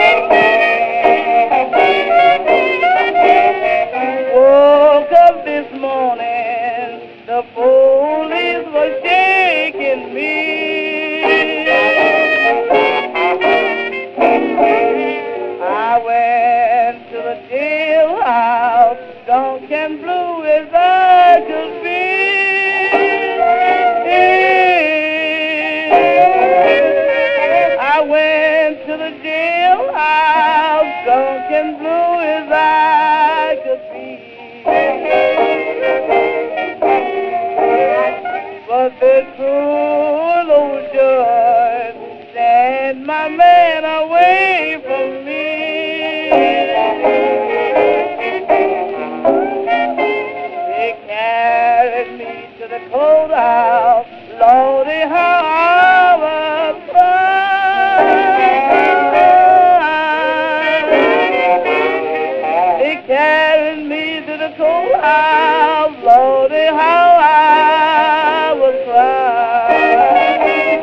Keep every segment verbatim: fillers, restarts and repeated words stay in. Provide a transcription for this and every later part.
Woke up this morning, the police were shaking me. I went to the jailhouse, drunk and blue as I could be. I went to the jailhouse, drunk and blue as I could be. But the cruel old judge sent my man away from me. They carried me to the courthouse, Lordy, how I was crying. They carried me to the courthouse, Lordy, how I was crying.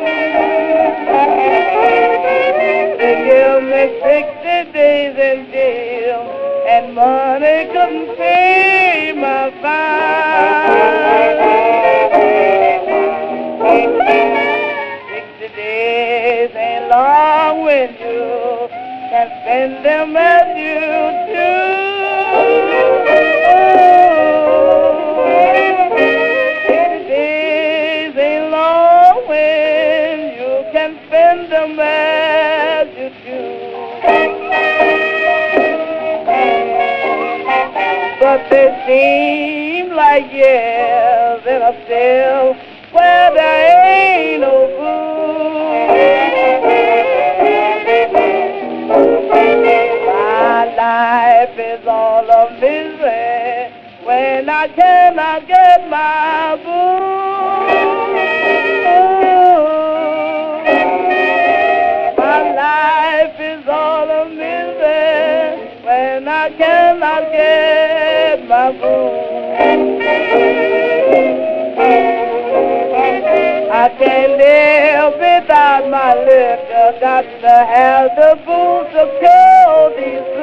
They gave me sixty days in jail, and money couldn't pay my fine. Sixty days ain't long when you can spend them as you choose. Sixty days ain't long when you can spend them as you choose. But they seem like years in a cell where there ain't no food. My life is all a misery when I cannot get my food. My life is all a misery when I cannot get my food. I can't live without my liquor, got to have the booze to kill these